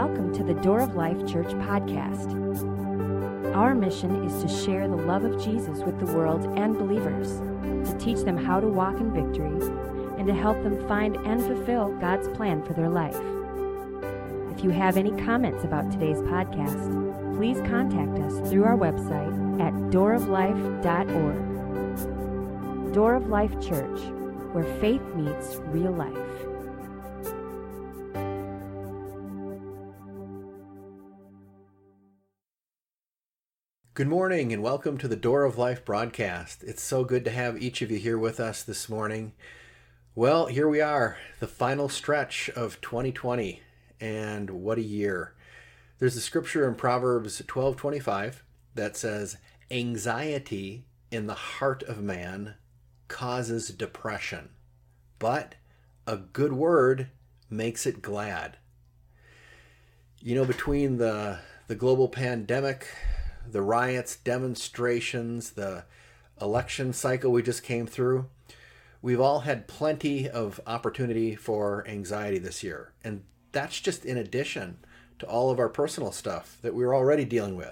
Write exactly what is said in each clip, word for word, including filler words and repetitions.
welcome to the Door of Life Church podcast. Our mission is to share the love of Jesus with the world and believers, to teach them how to walk in victory, and to help them find and fulfill God's plan for their life. If you have any comments about today's podcast, please contact us through our website at door of life dot org. Door of Life Church, where faith meets real life. Good morning and welcome to the Door of Life broadcast. It's so good to have each of you here with us this morning. Well, here we are, the final stretch of twenty twenty, and what a year. There's a scripture in Proverbs twelve twenty-five that says, "Anxiety in the heart of man causes depression, but a good word makes it glad." You know, between the the global pandemic, the riots, demonstrations, the election cycle we just came through, we've all had plenty of opportunity for anxiety this year. And that's just in addition to all of our personal stuff that we're already dealing with.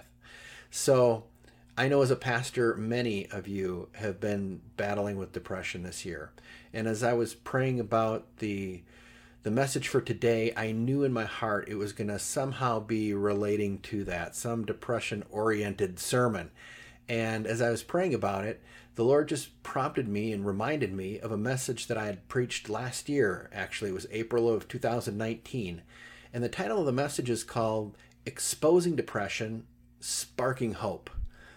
So I know as a pastor, many of you have been battling with depression this year. And as I was praying about the The message for today, I knew in my heart it was going to somehow be relating to that, some depression-oriented sermon. And as I was praying about it, the Lord just prompted me and reminded me of a message that I had preached last year. Actually, it was April of two thousand nineteen. And the title of the message is called Exposing Depression, Sparking Hope.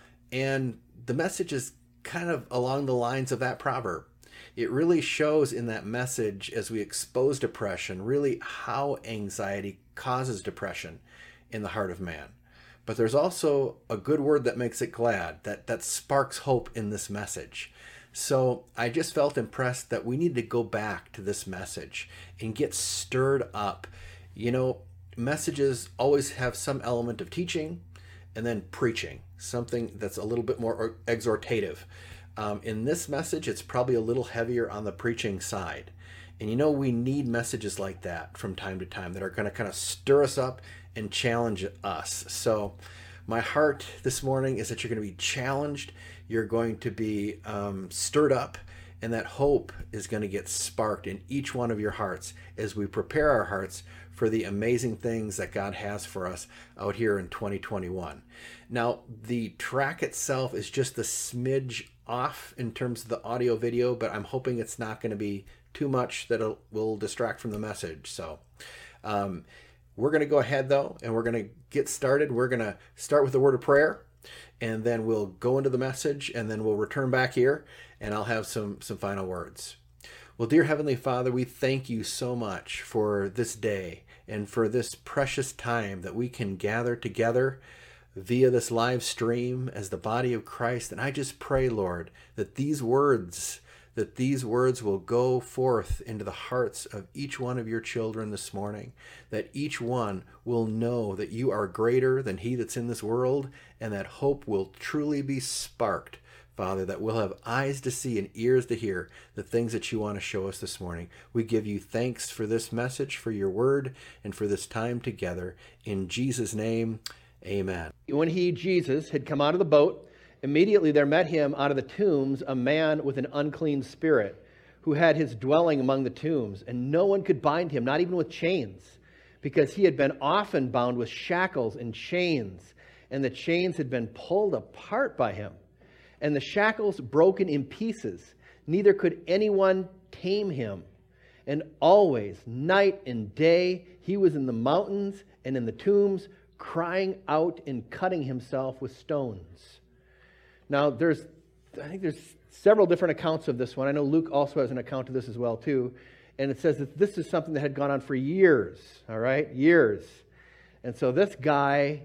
And the message is kind of along the lines of that proverb. It really shows in that message, as we expose depression, really how anxiety causes depression in the heart of man. But there's also a good word that makes it glad, that, that sparks hope in this message. So I just felt impressed that we need to go back to this message and get stirred up. You know, messages always have some element of teaching and then preaching, something that's a little bit more exhortative. Um, in this message, it's probably a little heavier on the preaching side. And you know, we need messages like that from time to time that are going to kind of stir us up and challenge us. So my heart this morning is that you're going to be challenged, you're going to be um, stirred up, and that hope is going to get sparked in each one of your hearts as we prepare our hearts for the amazing things that God has for us out here in twenty twenty-one. Now, the track itself is just a smidge off in terms of the audio video, but I'm hoping it's not going to be too much that it will distract from the message. So um, we're going to go ahead though, and we're going to get started. We're going to start with a word of prayer, and then we'll go into the message, and then we'll return back here, and I'll have some some final words. Well, dear Heavenly Father, we thank you so much for this day and for this precious time that we can gather together via this live stream as the body of Christ. And I just pray, Lord, that these words, that these words will go forth into the hearts of each one of your children this morning, that each one will know that you are greater than he that's in this world, and that hope will truly be sparked, Father, that we'll have eyes to see and ears to hear the things that you want to show us this morning. We give you thanks for this message, for your word, and for this time together. In Jesus' name, amen. When he, Jesus, had come out of the boat, immediately there met him out of the tombs a man with an unclean spirit, who had his dwelling among the tombs, and no one could bind him, not even with chains, because he had been often bound with shackles and chains, and the chains had been pulled apart by him, and the shackles broken in pieces. Neither could anyone tame him. And always, night and day, he was in the mountains and in the tombs, crying out and cutting himself with stones. Now, there's, I think there's several different accounts of this one. I know Luke also has an account of this as well, too. And it says that this is something that had gone on for years, all right? Years. And so this guy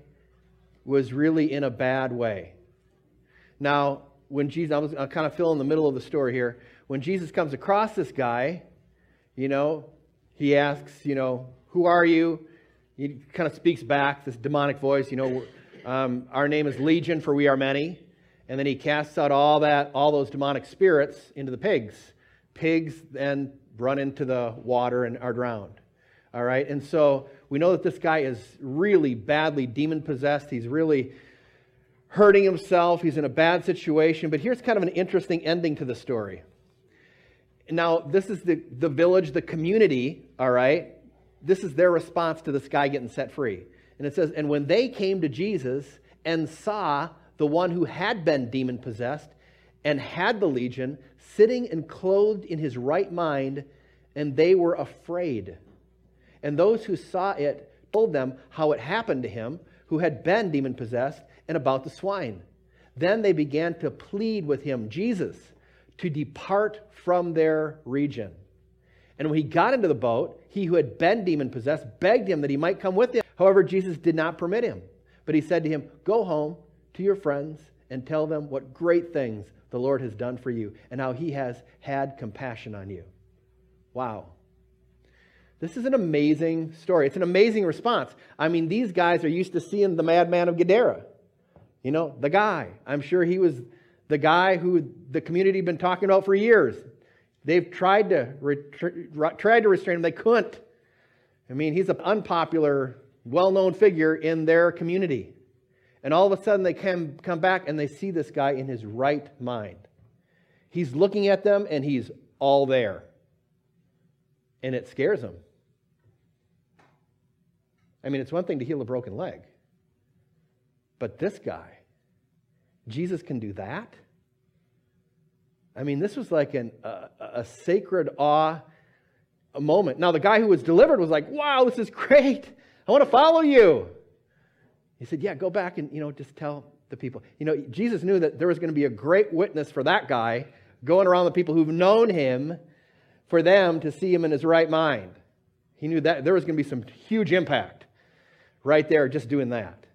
was really in a bad way. Now, when Jesus, I was, I'll kind of fill in the middle of the story here. When Jesus comes across this guy, you know, he asks, you know, who are you? He kind of speaks back, this demonic voice, you know, um, our name is Legion, for we are many. And then he casts out all that, all those demonic spirits into the pigs. Pigs then run into the water and are drowned. All right, and so we know that this guy is really badly demon-possessed. He's really hurting himself. He's in a bad situation. But here's kind of an interesting ending to the story. Now, this is the, the village, the community, all right? This is their response to this guy getting set free. And it says, and when they came to Jesus and saw the one who had been demon-possessed and had the legion sitting and clothed in his right mind, and they were afraid. And those who saw it told them how it happened to him who had been demon-possessed and about the swine. Then they began to plead with him, Jesus, to depart from their region. And when he got into the boat, he who had been demon-possessed begged him that he might come with him. However, Jesus did not permit him. But he said to him, go home to your friends and tell them what great things the Lord has done for you and how he has had compassion on you. Wow. This is an amazing story. It's an amazing response. I mean, these guys are used to seeing the madman of Gadara. You know, the guy. I'm sure he was the guy who the community had been talking about for years. They've tried to, re- tried to restrain him. They couldn't. I mean, he's an unpopular, well-known figure in their community. And all of a sudden they come, come back and they see this guy in his right mind. He's looking at them and he's all there. And it scares them. I mean, it's one thing to heal a broken leg. But this guy, Jesus can do that? I mean, this was like an, a, a sacred awe a moment. Now, the guy who was delivered was like, wow, this is great. I want to follow you. He said, yeah, go back and, you know, just tell the people. You know, Jesus knew that there was going to be a great witness for that guy going around the people who've known him for them to see him in his right mind. He knew that there was going to be some huge impact right there just doing that.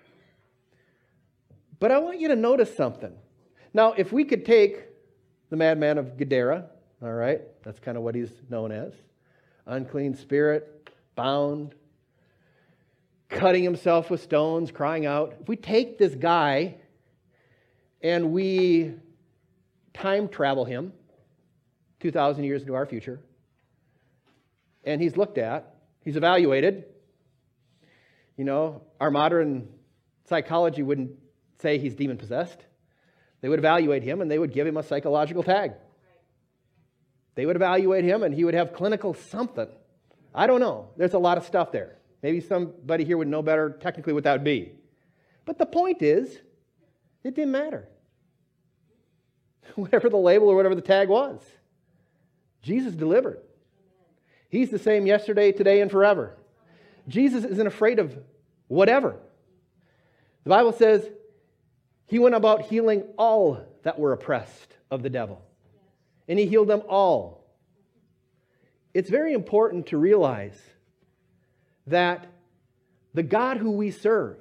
But I want you to notice something. Now, if we could take the madman of Gadara, all right, that's kind of what he's known as, unclean spirit, bound, cutting himself with stones, crying out. If we take this guy and we time travel him two thousand years into our future, and he's looked at, he's evaluated. You know, our modern psychology wouldn't say he's demon-possessed. They would evaluate him and they would give him a psychological tag. They would evaluate him and he would have clinical something. I don't know. There's a lot of stuff there. Maybe somebody here would know better technically what that would be. But the point is, it didn't matter. Whatever the label or whatever the tag was. Jesus delivered. He's the same yesterday, today, and forever. Jesus isn't afraid of whatever. The Bible says he went about healing all that were oppressed of the devil. And he healed them all. It's very important to realize that the God who we serve,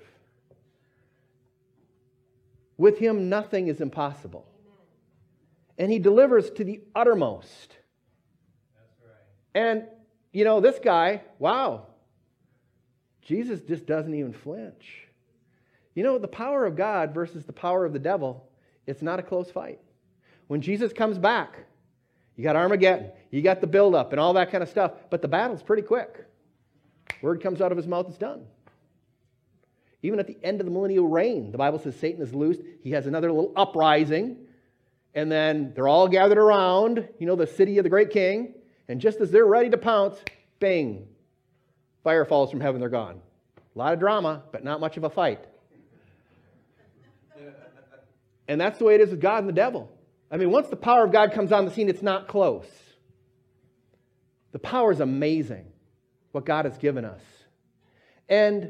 with him nothing is impossible. And he delivers to the uttermost. That's right. And, you know, this guy, wow, Jesus just doesn't even flinch. You know, the power of God versus the power of the devil, it's not a close fight. When Jesus comes back, you got Armageddon, you got the buildup and all that kind of stuff, but the battle's pretty quick. Word comes out of his mouth, it's done. Even at the end of the millennial reign, the Bible says Satan is loosed. He has another little uprising. And then they're all gathered around, you know, the city of the great king. And just as they're ready to pounce, bang, fire falls from heaven, they're gone. A lot of drama, but not much of a fight. And that's the way it is with God and the devil. I mean, once the power of God comes on the scene, it's not close. The power is amazing, what God has given us. And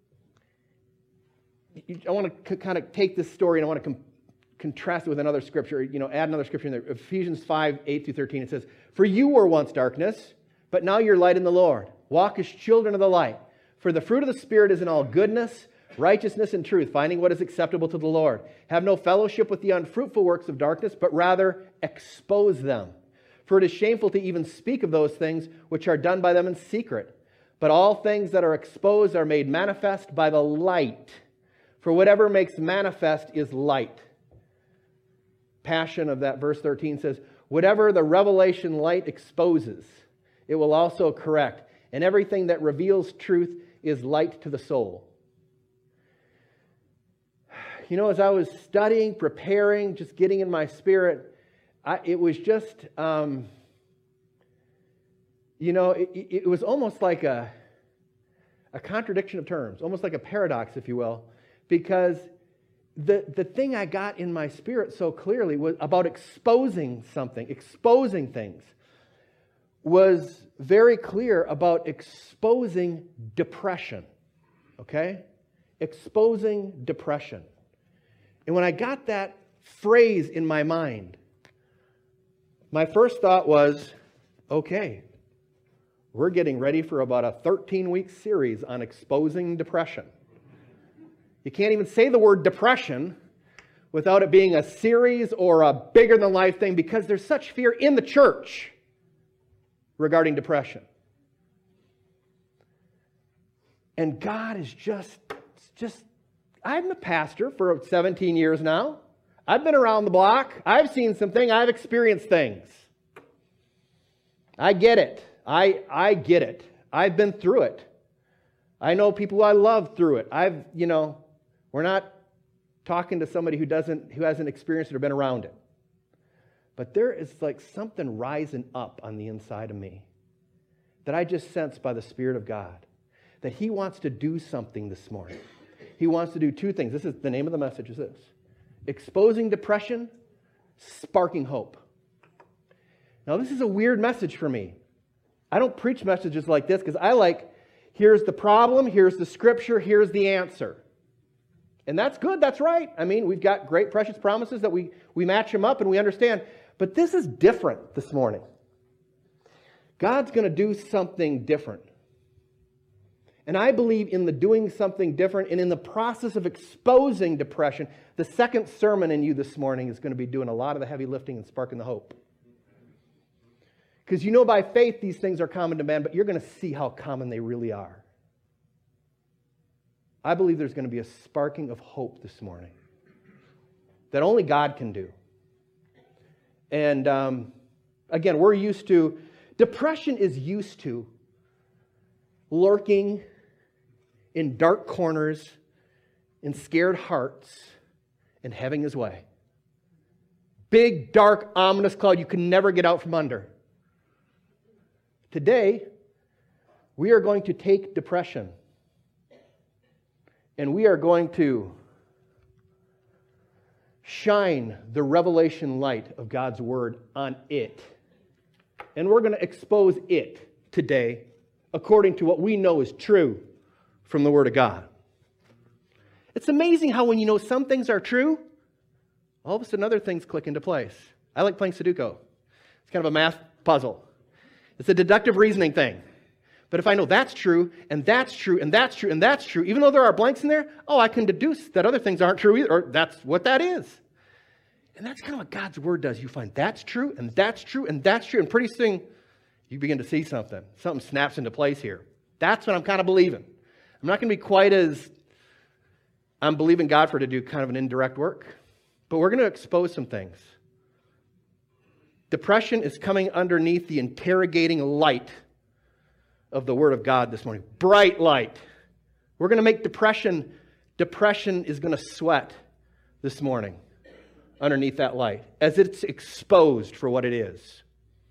I want to kind of take this story and I want to com- contrast it with another scripture, you know, add another scripture in there. Ephesians five, eight through thirteen, it says, for you were once darkness, but now you're light in the Lord. Walk as children of the light. For the fruit of the Spirit is in all goodness, righteousness, and truth, finding what is acceptable to the Lord. Have no fellowship with the unfruitful works of darkness, but rather expose them. For it is shameful to even speak of those things which are done by them in secret. But all things that are exposed are made manifest by the light. For whatever makes manifest is light. Passion of that verse thirteen says, whatever the revelation light exposes, it will also correct. and everything that reveals truth is light to the soul. You know, as I was studying, preparing, just getting in my spirit, I, it was just, um, you know, it, it was almost like a, a contradiction of terms, almost like a paradox, if you will, because the, the thing I got in my spirit so clearly was about exposing something, exposing things, was very clear about exposing depression, okay? Exposing depression. And when I got that phrase in my mind, my first thought was, okay, we're getting ready for about a thirteen-week series on exposing depression. You can't even say the word depression without it being a series or a bigger-than-life thing, because there's such fear in the church regarding depression. And God is just, just, I'm a pastor for seventeen years now. I've been around the block. I've seen some things. I've experienced things. I get it. I, I get it. I've been through it. I know people who I love through it. I've, you know, we're not talking to somebody who doesn't, who hasn't experienced it or been around it. But there is like something rising up on the inside of me that I just sense by the Spirit of God, that He wants to do something this morning. He wants to do two things. This is the name of the message is this: exposing depression, sparking hope. Now, this is a weird message for me. I don't preach messages like this because I like, here's the problem, here's the scripture, here's the answer. And that's good, that's right. I mean, we've got great precious promises that we, we match them up and we understand. But this is different this morning. God's going to do something different. And I believe in the doing something different and in the process of exposing depression, the second sermon in you this morning is going to be doing a lot of the heavy lifting and sparking the hope. Because you know by faith these things are common to man, but you're going to see how common they really are. I believe there's going to be a sparking of hope this morning that only God can do. And um, again, we're used to, depression is used to lurking in dark corners, in scared hearts, and having his way. Big, dark, ominous cloud you can never get out from under. Today, we are going to take depression and we are going to shine the revelation light of God's Word on it. And we're going to expose it today according to what we know is true from the Word of God. It's amazing how when you know some things are true, all of a sudden other things click into place. I like playing Sudoku. It's kind of a math puzzle. It's a deductive reasoning thing. But if I know that's true, and that's true, and that's true, and that's true, even though there are blanks in there, oh, I can deduce that other things aren't true either, or that's what that is. And that's kind of what God's Word does. You find that's true, and that's true, and that's true, and pretty soon you begin to see something. Something snaps into place here. That's what I'm kind of believing. I'm not going to be quite as, I'm believing God for to do kind of an indirect work, but we're going to expose some things. Depression is coming underneath the interrogating light of the Word of God this morning. Bright light. We're going to make depression, depression is going to sweat this morning underneath that light as it's exposed for what it is.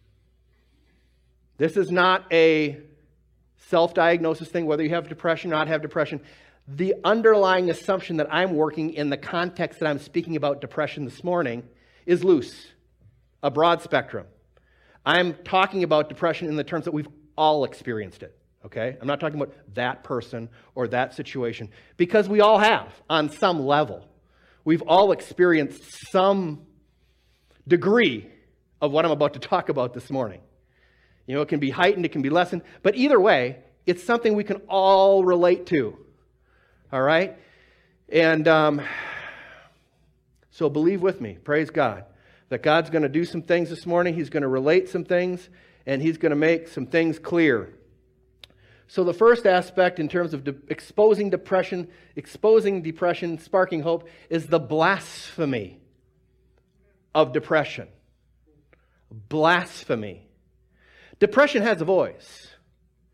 This is not a self-diagnosis thing, whether you have depression or not have depression. The underlying assumption that I'm working in the context that I'm speaking about depression this morning is loose. A broad spectrum. I'm talking about depression in the terms that we've all experienced it, okay? I'm not talking about that person or that situation, because we all have on some level. We've all experienced some degree of what I'm about to talk about this morning. You know, it can be heightened, it can be lessened, but either way, it's something we can all relate to, all right? And um, so believe with me, praise God, that God's going to do some things this morning. He's going to relate some things, and He's going to make some things clear. So the first aspect in terms of de- exposing depression, exposing depression, sparking hope, is the blasphemy of depression. Blasphemy. Depression has a voice.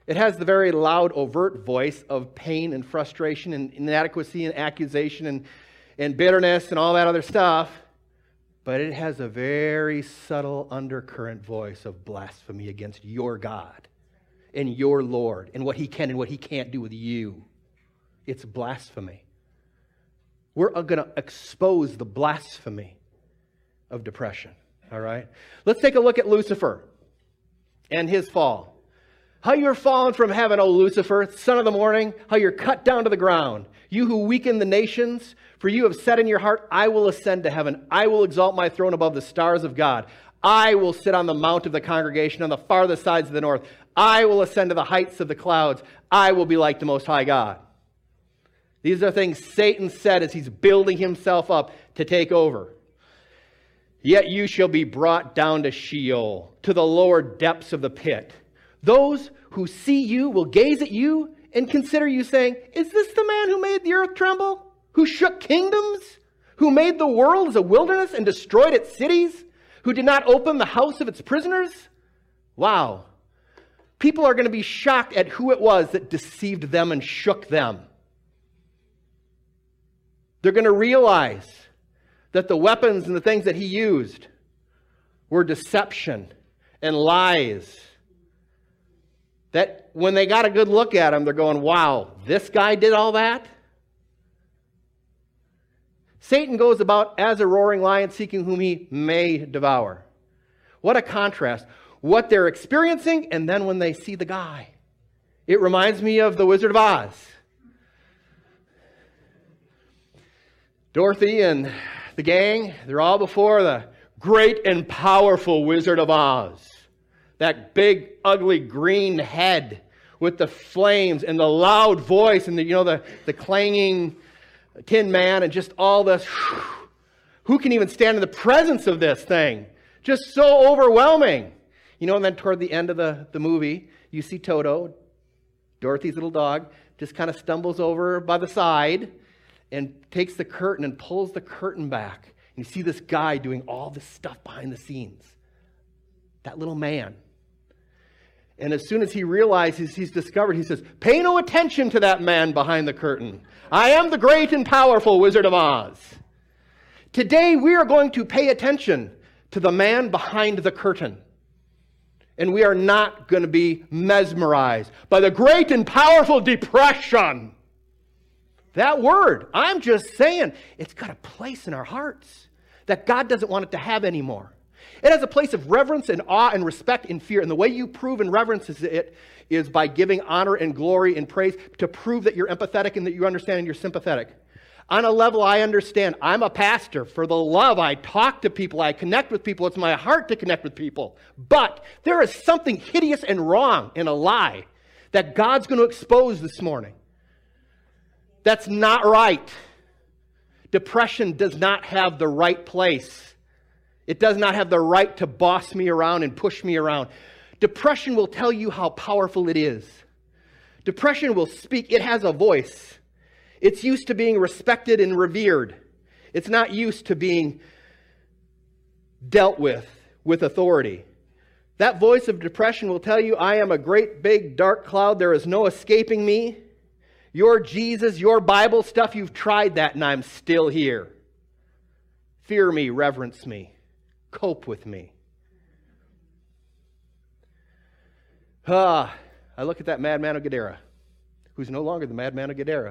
It has the very loud, overt voice of pain and frustration and inadequacy and accusation and, and bitterness and all that other stuff. But it has a very subtle undercurrent voice of blasphemy against your God and your Lord and what he can and what he can't do with you. It's blasphemy. We're going to expose the blasphemy of depression. All right? Let's take a look at Lucifer and his fall. How you're fallen from heaven, O Lucifer, son of the morning, how you're cut down to the ground. You who weaken the nations, for you have said in your heart, I will ascend to heaven. I will exalt my throne above the stars of God. I will sit on the mount of the congregation on the farthest sides of the north. I will ascend to the heights of the clouds. I will be like the Most High God. These are things Satan said as he's building himself up to take over. Yet you shall be brought down to Sheol, to the lower depths of the pit. Those who see you will gaze at you and consider you, saying, is this the man who made the earth tremble? Who shook kingdoms? Who made the world as a wilderness and destroyed its cities? Who did not open the house of its prisoners? Wow. People are going to be shocked at who it was that deceived them and shook them. They're going to realize that the weapons and the things that he used were deception and lies. That when they got a good look at him, they're going, wow, this guy did all that? Satan goes about as a roaring lion seeking whom he may devour. What a contrast. What they're experiencing and then when they see the guy. It reminds me of the Wizard of Oz. Dorothy and the gang, they're all before the great and powerful Wizard of Oz. That big, ugly green head with the flames and the loud voice and the, you know, the, the clanging Tin Man and just all this. Who can even stand in the presence of this thing? Just so overwhelming. You know, and then toward the end of the, the movie, you see Toto, Dorothy's little dog, just kind of stumbles over by the side and takes the curtain and pulls the curtain back. And you see this guy doing all this stuff behind the scenes. That little man. And as soon as he realizes he's discovered, he says, pay no attention to that man behind the curtain. I am the great and powerful Wizard of Oz. Today we are going to pay attention to the man behind the curtain. And we are not going to be mesmerized by the great and powerful depression. That word, I'm just saying, it's got a place in our hearts that God doesn't want it to have anymore. It has a place of reverence and awe and respect and fear. And the way you prove and reverence it is by giving honor and glory and praise to prove that you're empathetic and that you understand and you're sympathetic. On a level I understand, I'm a pastor. For the love, I talk to people, I connect with people. It's my heart to connect with people. But there is something hideous and wrong in a lie that God's going to expose this morning. That's not right. Depression does not have the right place. It does not have the right to boss me around and push me around. Depression will tell you how powerful it is. Depression will speak. It has a voice. It's used to being respected and revered. It's not used to being dealt with with authority. That voice of depression will tell you, I am a great big dark cloud. There is no escaping me. Your Jesus, your Bible stuff, you've tried that and I'm still here. Fear me, reverence me. Cope with me. Ah, I look at that madman of Gadara, who's no longer the madman of Gadara.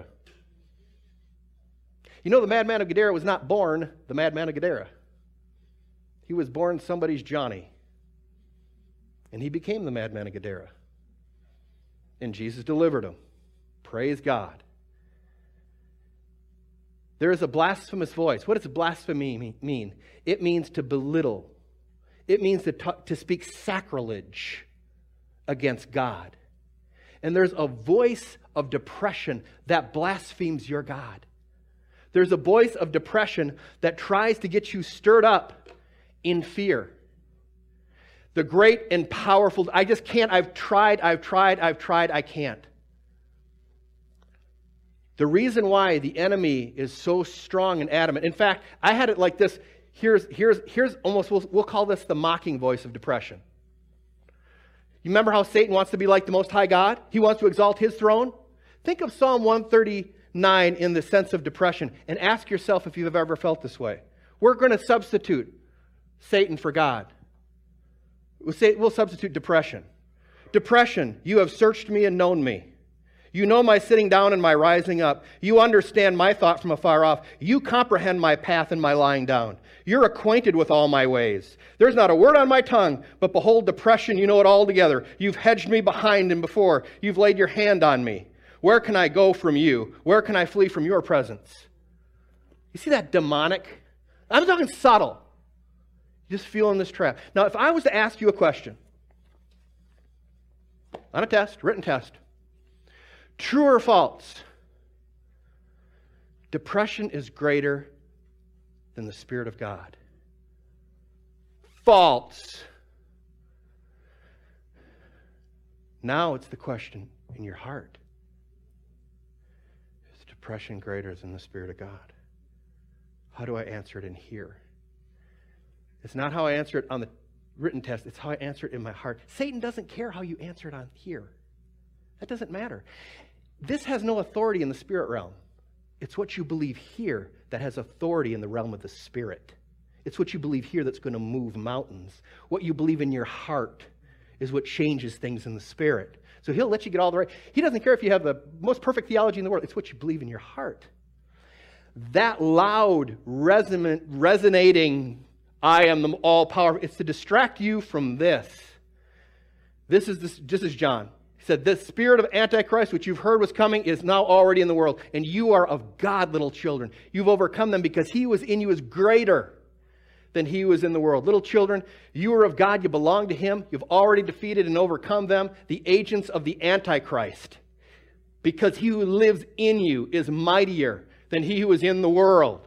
You know, the madman of Gadara was not born the madman of Gadara. He was born somebody's Johnny. And he became the madman of Gadara. And Jesus delivered him. Praise God. There is a blasphemous voice. What does blasphemy mean? It means to belittle. It means to, t- to speak sacrilege against God. And there's a voice of depression that blasphemes your God. There's a voice of depression that tries to get you stirred up in fear. The great and powerful, I just can't, I've tried, I've tried, I've tried, I can't. The reason why the enemy is so strong and adamant. In fact, I had it like this. Here's, here's, here's almost, we'll, we'll call this the mocking voice of depression. You remember how Satan wants to be like the Most High God? He wants to exalt his throne. Think of Psalm one thirty-nine in the sense of depression and ask yourself if you've ever felt this way. We're going to substitute Satan for God. We'll, say, we'll substitute depression. Depression, you have searched me and known me. You know my sitting down and my rising up. You understand my thought from afar off. You comprehend my path and my lying down. You're acquainted with all my ways. There's not a word on my tongue, but behold, depression, you know it altogether. You've hedged me behind and before. You've laid your hand on me. Where can I go from you? Where can I flee from your presence? You see that demonic? I'm talking subtle. Just feeling this trap. Now, if I was to ask you a question on a test, written test, true or false? Depression is greater than the Spirit of God. False. Now it's the question in your heart. Is depression greater than the Spirit of God? How do I answer it in here? It's not how I answer it on the written test. It's how I answer it in my heart. Satan doesn't care how you answer it on here. That doesn't matter. This has no authority in the spirit realm. It's what you believe here that has authority in the realm of the spirit. It's what you believe here that's going to move mountains. What you believe in your heart is what changes things in the spirit. So he'll let you get all the right. He doesn't care if you have the most perfect theology in the world. It's what you believe in your heart. That loud, resonant, resonating, I am the all-powerful, it's to distract you from this. This is this, just as John said, this spirit of Antichrist, which you've heard was coming, is now already in the world. And you are of God, little children. You've overcome them because he was in you is greater than he was in the world. Little children, you are of God. You belong to him. You've already defeated and overcome them, the agents of the Antichrist. Because he who lives in you is mightier than he who is in the world.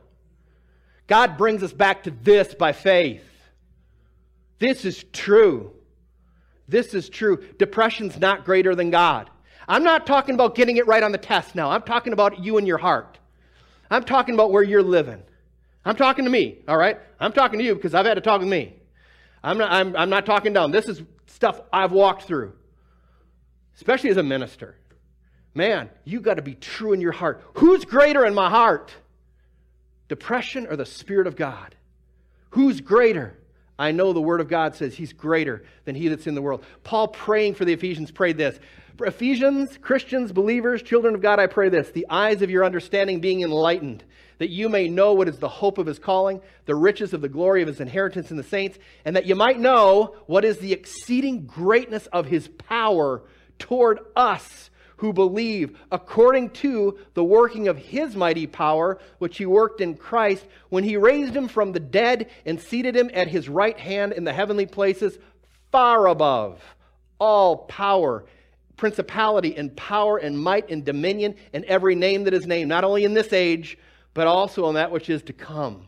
God brings us back to this by faith. This is true. This is true. Depression's not greater than God. I'm not talking about getting it right on the test now. I'm talking about you and your heart. I'm talking about where you're living. I'm talking to me, all right? I'm talking to you because I've had to talk with me. I'm not, I'm, I'm not talking down. This is stuff I've walked through, especially as a minister. Man, you got to be true in your heart. Who's greater in my heart? Depression or the Spirit of God? Who's greater? I know the Word of God says he's greater than he that's in the world. Paul, praying for the Ephesians, prayed this. For Ephesians, Christians, believers, children of God, I pray this. The eyes of your understanding being enlightened, that you may know what is the hope of his calling, the riches of the glory of his inheritance in the saints, and that you might know what is the exceeding greatness of his power toward us who believe, according to the working of his mighty power, which he worked in Christ, when he raised him from the dead and seated him at his right hand in the heavenly places, far above all power, principality and power and might and dominion and every name that is named, not only in this age, but also in that which is to come.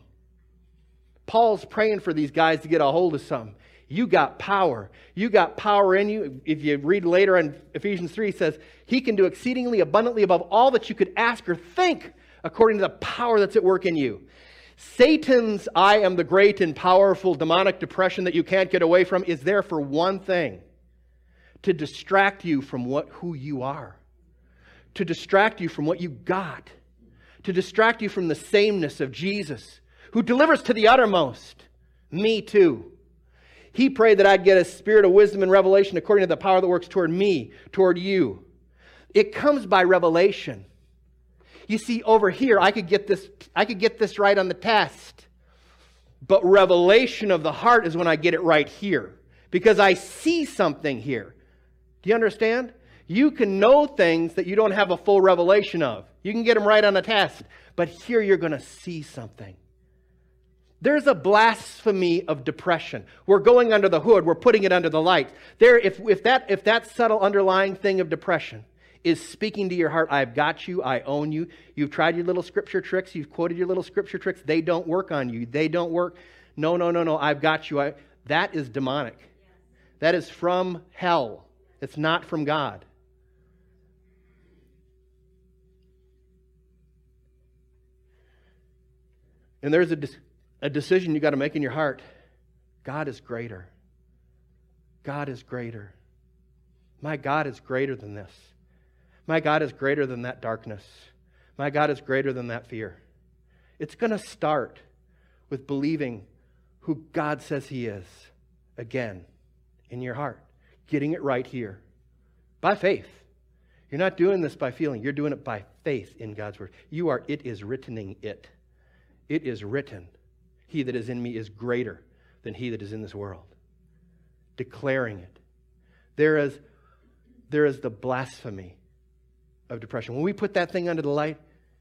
Paul's praying for these guys to get a hold of something. You got power. You got power in you. If you read later in Ephesians three, it says, he can do exceedingly abundantly above all that you could ask or think according to the power that's at work in you. Satan's I am the great and powerful demonic depression that you can't get away from is there for one thing. To distract you from what who you are. To distract you from what you got. To distract you from the sameness of Jesus, who delivers to the uttermost. Me too. He prayed that I'd get a spirit of wisdom and revelation according to the power that works toward me, toward you. It comes by revelation. You see, over here, I could get this, I could get this right on the test. But revelation of the heart is when I get it right here. Because I see something here. Do you understand? You can know things that you don't have a full revelation of. You can get them right on the test. But here you're going to see something. There's a blasphemy of depression. We're going under the hood. We're putting it under the light. There, if, if, that, if that subtle underlying thing of depression is speaking to your heart, I've got you, I own you. You've tried your little scripture tricks. You've quoted your little scripture tricks. They don't work on you. They don't work. No, no, no, no. I've got you. I, that is demonic. That is from hell. It's not from God. And there's a... A decision you got to make in your heart. God is greater. God is greater. My God is greater than this. My God is greater than that darkness. My God is greater than that fear. It's going to start with believing who God says He is again in your heart. Getting it right here. By faith. You're not doing this by feeling. You're doing it by faith in God's Word. You are, it is writtening it. It is written. He that is in me is greater than he that is in this world. Declaring it. There is, there is the blasphemy of depression. When we put that thing under the light,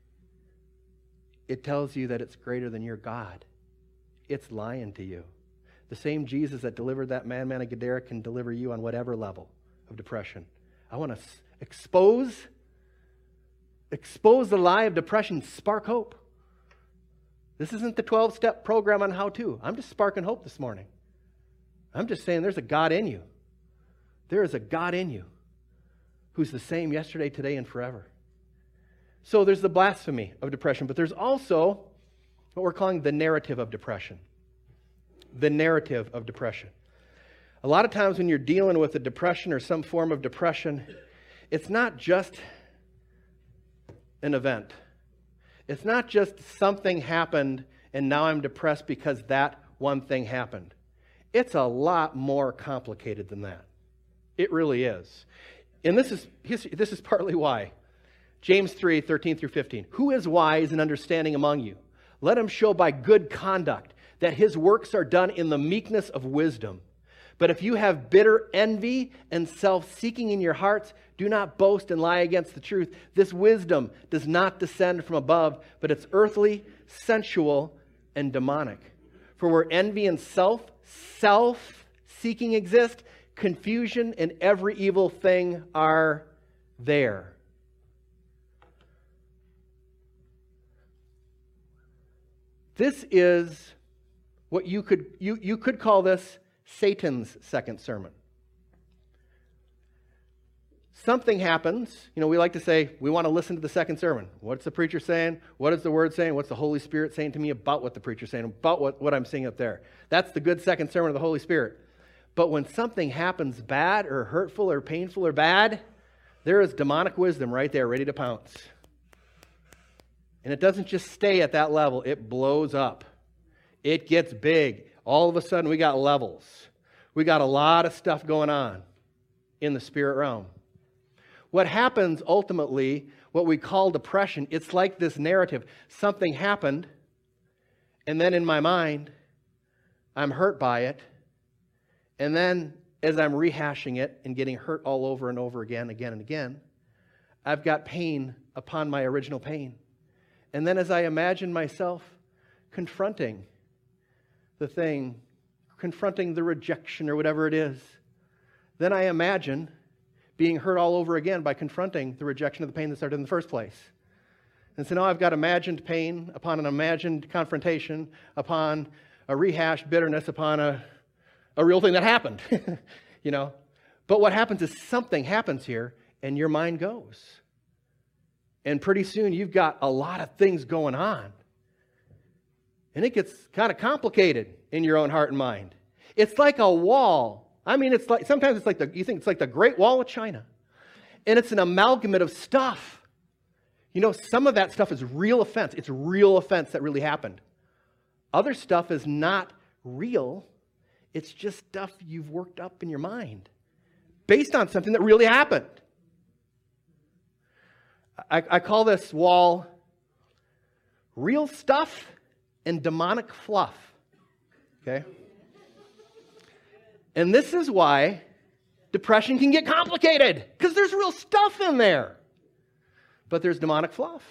it tells you that it's greater than your God. It's lying to you. The same Jesus that delivered that madman of Gadara can deliver you on whatever level of depression. I want to expose, expose the lie of depression, spark hope. This isn't the twelve-step program on how to. I'm just sparking hope this morning. I'm just saying there's a God in you. There is a God in you who's the same yesterday, today, and forever. So there's the blasphemy of depression, but there's also what we're calling the narrative of depression. The narrative of depression. A lot of times when you're dealing with a depression or some form of depression, it's not just an event. It's not just something happened and now I'm depressed because that one thing happened. It's a lot more complicated than that. It really is. And this is this is partly why. James three, thirteen through fifteen. Who is wise and understanding among you? Let him show by good conduct that his works are done in the meekness of wisdom. But if you have bitter envy and self-seeking in your hearts, do not boast and lie against the truth. This wisdom does not descend from above, but it's earthly, sensual, and demonic. For where envy and self, self-seeking exist, confusion and every evil thing are there. This is what you could you, you could call this Satan's second sermon. Something happens. You know, we like to say, we want to listen to the second sermon. What's the preacher saying? What is the Word saying? What's the Holy Spirit saying to me about what the preacher's saying, about what, what I'm seeing up there? That's the good second sermon of the Holy Spirit. But when something happens bad or hurtful or painful or bad, there is demonic wisdom right there ready to pounce. And it doesn't just stay at that level. It blows up. It gets big. All of a sudden, we got levels. We got a lot of stuff going on in the spirit realm. What happens ultimately, what we call depression, it's like this narrative. Something happened, and then in my mind, I'm hurt by it. And then as I'm rehashing it and getting hurt all over and over again, again and again, I've got pain upon my original pain. And then as I imagine myself confronting the thing, confronting the rejection or whatever it is, then I imagine being hurt all over again by confronting the rejection of the pain that started in the first place. And so now I've got imagined pain upon an imagined confrontation, upon a rehashed bitterness, upon a, a real thing that happened. You know? But what happens is something happens here and your mind goes. And pretty soon you've got a lot of things going on. And it gets kind of complicated in your own heart and mind. It's like a wall. I mean, it's like sometimes it's like the you think it's like the Great Wall of China. And it's an amalgamate of stuff. You know, some of that stuff is real offense. It's real offense that really happened. Other stuff is not real. It's just stuff you've worked up in your mind based on something that really happened. I, I call this wall real stuff and demonic fluff. Okay? And this is why depression can get complicated, because there's real stuff in there. But there's demonic fluff.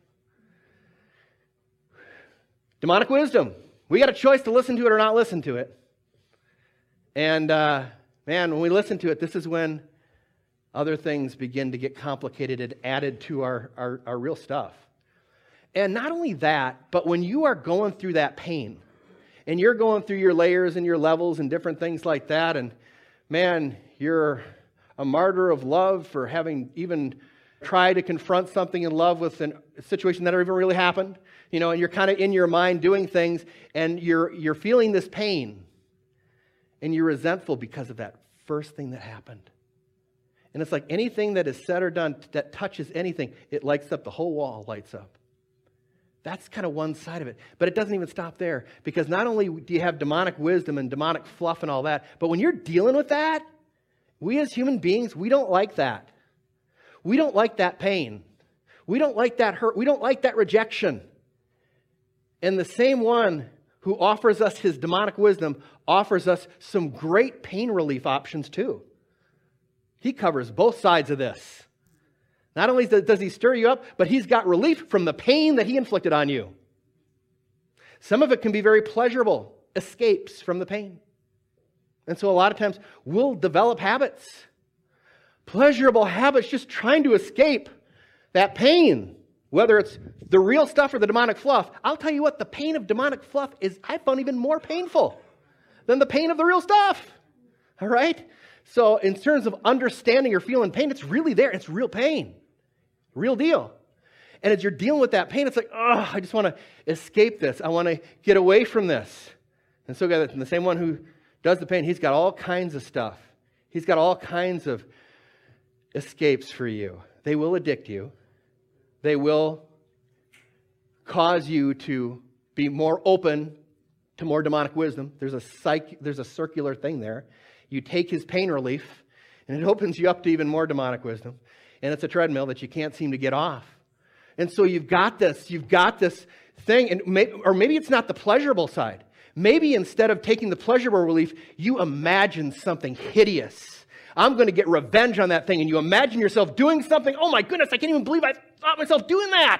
Demonic wisdom. We got a choice to listen to it or not listen to it. And uh, man, when we listen to it, this is when other things begin to get complicated and added to our, our, our real stuff. And not only that, but when you are going through that pain, and you're going through your layers and your levels and different things like that, and man, you're a martyr of love for having even tried to confront something in love with a situation that never even really happened, you know, and you're kind of in your mind doing things, and you're you're feeling this pain, and you're resentful because of that first thing that happened. And it's like anything that is said or done that touches anything, it lights up. The whole wall lights up. That's kind of one side of it. But it doesn't even stop there. Because not only do you have demonic wisdom and demonic fluff and all that, but when you're dealing with that, we as human beings, we don't like that. We don't like that pain. We don't like that hurt. We don't like that rejection. And the same one who offers us his demonic wisdom offers us some great pain relief options too. He covers both sides of this. Not only does he stir you up, but he's got relief from the pain that he inflicted on you. Some of it can be very pleasurable, escapes from the pain. And so a lot of times we'll develop habits, pleasurable habits, just trying to escape that pain, whether it's the real stuff or the demonic fluff. I'll tell you what, the pain of demonic fluff is, I found, even more painful than the pain of the real stuff. All right? So in terms of understanding or feeling pain, it's really there. It's real pain. Real deal. And as you're dealing with that pain, it's like, oh, I just want to escape this. I want to get away from this. And so God, the same one who does the pain, he's got all kinds of stuff. He's got all kinds of escapes for you. They will addict you. They will cause you to be more open to more demonic wisdom. There's a psych, there's a circular thing there. You take his pain relief, and it opens you up to even more demonic wisdom. And it's a treadmill that you can't seem to get off. And so you've got this, you've got this thing, and may, or maybe it's not the pleasurable side. Maybe instead of taking the pleasurable relief, you imagine something hideous. I'm going to get revenge on that thing. And you imagine yourself doing something. Oh my goodness, I can't even believe I thought myself doing that.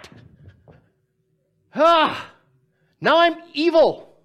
Ah, now I'm evil.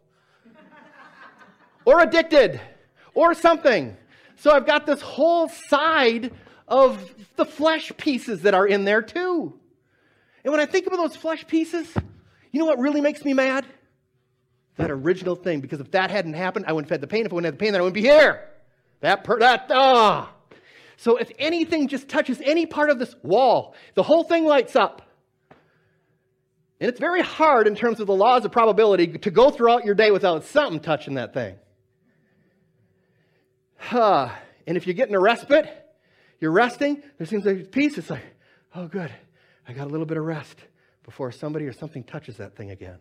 Or addicted. Or something. So I've got this whole side of the flesh pieces that are in there too. And when I think about those flesh pieces, you know what really makes me mad? That original thing. Because if that hadn't happened, I wouldn't have had the pain. If I wouldn't have the pain, then I wouldn't be here. That, per, that, ah. So if anything just touches any part of this wall, the whole thing lights up. And it's very hard in terms of the laws of probability to go throughout your day without something touching that thing. Huh. And if you're getting a respite, you're resting, there seems like peace. It's like, oh good, I got a little bit of rest before somebody or something touches that thing again.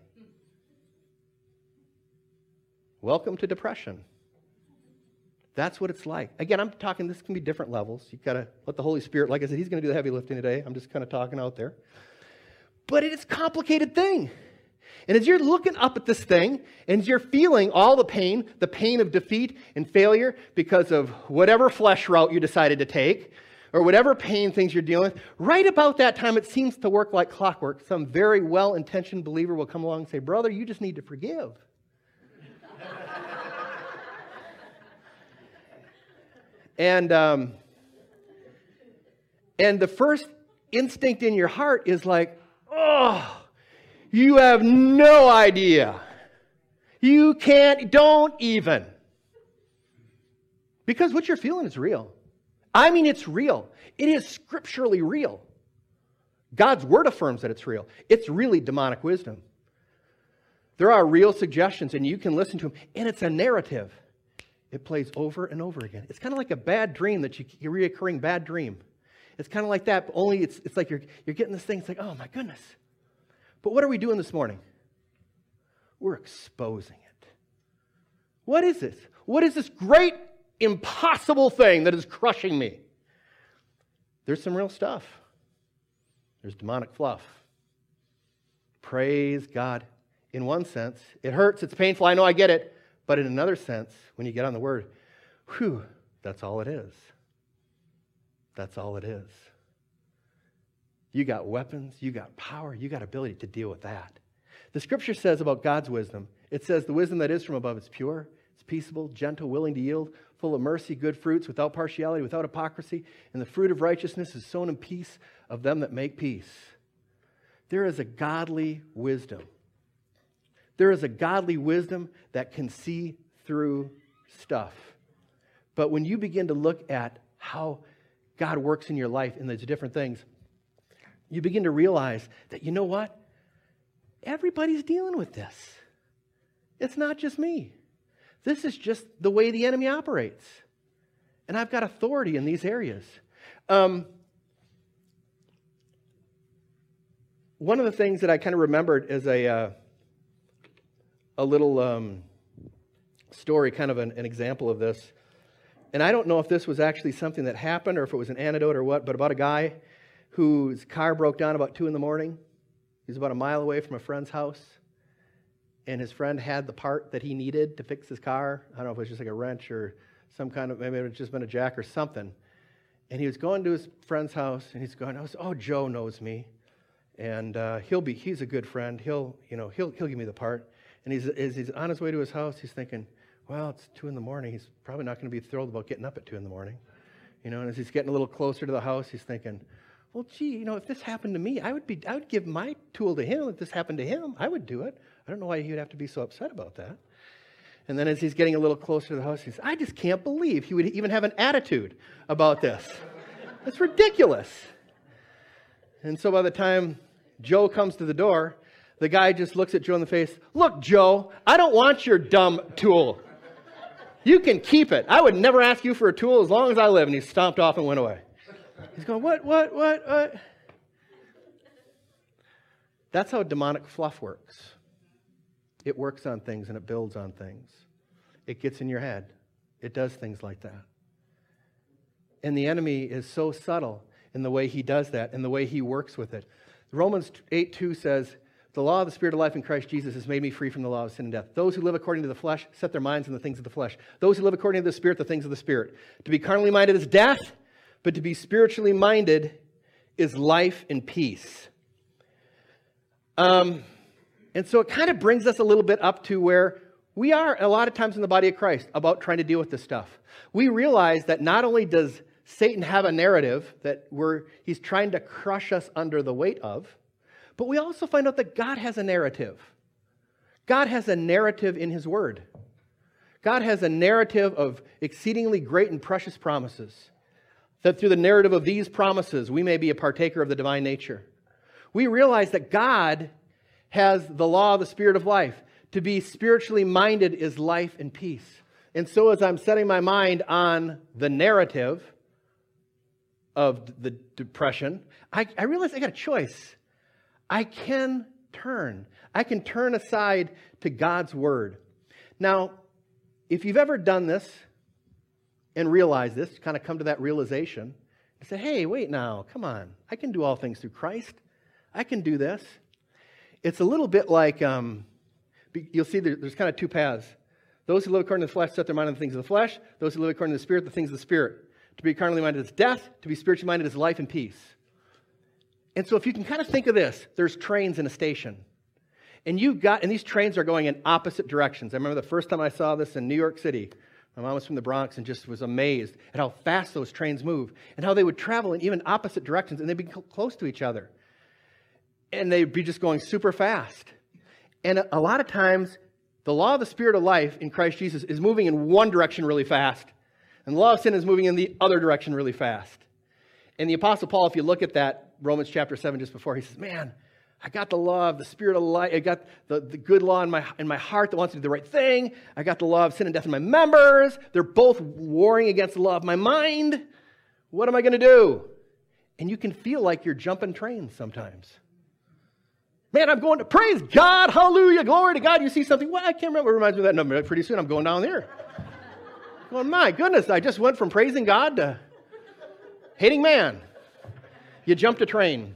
Welcome to depression. That's what it's like. Again, I'm talking, this can be different levels. You've got to let the Holy Spirit, like I said, he's going to do the heavy lifting today. I'm just kind of talking out there. But it is a complicated thing. And as you're looking up at this thing, and you're feeling all the pain, the pain of defeat and failure because of whatever flesh route you decided to take, or whatever pain things you're dealing with, right about that time, it seems to work like clockwork. Some very well-intentioned believer will come along and say, brother, you just need to forgive. and, um, and the first instinct in your heart is like, oh, you have no idea. You can't, don't even. Because what you're feeling is real. I mean, it's real. It is scripturally real. God's word affirms that it's real. It's really demonic wisdom. There are real suggestions, and you can listen to them, and it's a narrative. It plays over and over again. It's kind of like a bad dream that you, a reoccurring bad dream. It's kind of like that, but only it's, it's like you're, you're getting this thing. It's like, oh my goodness. But what are we doing this morning? We're exposing it. What is this? What is this great, impossible thing that is crushing me? There's some real stuff. There's demonic fluff. Praise God. In one sense, it hurts, it's painful, I know, I get it. But in another sense, when you get on the word, whew, that's all it is. That's all it is. You got weapons, you got power, you got ability to deal with that. The scripture says about God's wisdom, it says the wisdom that is from above is pure, it's peaceable, gentle, willing to yield, full of mercy, good fruits, without partiality, without hypocrisy, and the fruit of righteousness is sown in peace of them that make peace. There is a godly wisdom. There is a godly wisdom that can see through stuff. But when you begin to look at how God works in your life in these different things, you begin to realize that, you know what? Everybody's dealing with this. It's not just me. This is just the way the enemy operates. And I've got authority in these areas. Um, one of the things that I kind of remembered as a uh, a little um, story, kind of an, an example of this, and I don't know if this was actually something that happened or if it was an anecdote or what, but about a guy whose car broke down about two in the morning. He was about a mile away from a friend's house, and his friend had the part that he needed to fix his car. I don't know if it was just like a wrench or some kind of, maybe it had just been a jack or something. And he was going to his friend's house, and he's going, oh, Joe knows me, and uh, he'll be, he's a good friend. He'll, you know, he'll he'll give me the part. And he's as he's on his way to his house, he's thinking, well, it's two in the morning. He's probably not going to be thrilled about getting up at two in the morning, you know. And as he's getting a little closer to the house, he's thinking, well, gee, you know, if this happened to me, I would be, I would give my tool to him. If this happened to him, I would do it. I don't know why he would have to be so upset about that. And then as he's getting a little closer to the house, he says, I just can't believe he would even have an attitude about this. It's ridiculous. And so by the time Joe comes to the door, the guy just looks at Joe in the face. Look, Joe, I don't want your dumb tool. You can keep it. I would never ask you for a tool as long as I live. And he stomped off and went away. He's going, what, what, what, what? That's how demonic fluff works. It works on things and it builds on things. It gets in your head. It does things like that. And the enemy is so subtle in the way he does that and the way he works with it. Romans eight two says, the law of the Spirit of life in Christ Jesus has made me free from the law of sin and death. Those who live according to the flesh set their minds on the things of the flesh. Those who live according to the Spirit, the things of the Spirit. To be carnally minded is death, but to be spiritually minded is life and peace. Um, and so it kind of brings us a little bit up to where we are a lot of times in the body of Christ about trying to deal with this stuff. We realize that not only does Satan have a narrative that we're, he's trying to crush us under the weight of, but we also find out that God has a narrative. God has a narrative in His Word. God has a narrative of exceedingly great and precious promises. That through the narrative of these promises, we may be a partaker of the divine nature. We realize that God has the law of the Spirit of life. To be spiritually minded is life and peace. And so as I'm setting my mind on the narrative of the depression, I, I realize I got a choice. I can turn. I can turn aside to God's Word. Now, if you've ever done this and realized this, kind of come to that realization, and say, hey, wait now, come on. I can do all things through Christ. I can do this. It's a little bit like, um, you'll see there, there's kind of two paths. Those who live according to the flesh set their mind on the things of the flesh. Those who live according to the Spirit, the things of the Spirit. To be carnally minded is death. To be spiritually minded is life and peace. And so if you can kind of think of this, there's trains in a station. And you've got, and these trains are going in opposite directions. I remember the first time I saw this in New York City. My mom was from the Bronx and just was amazed at how fast those trains move and how they would travel in even opposite directions and they'd be cl- close to each other. And they'd be just going super fast. And a, a lot of times, the law of the Spirit of life in Christ Jesus is moving in one direction really fast. And the law of sin is moving in the other direction really fast. And the Apostle Paul, if you look at that, Romans chapter seven just before, he says, man, I got the law of the Spirit of life. I got the, the good law in my, in my heart that wants to do the right thing. I got the law of sin and death in my members. They're both warring against the law of my mind. What am I going to do? And you can feel like you're jumping trains sometimes. Man, I'm going to praise God. Hallelujah. Glory to God. You see something. Well, I can't remember what reminds me of that number. Pretty soon I'm going down there. Going, my goodness, I just went from praising God to hating man. You jumped a train.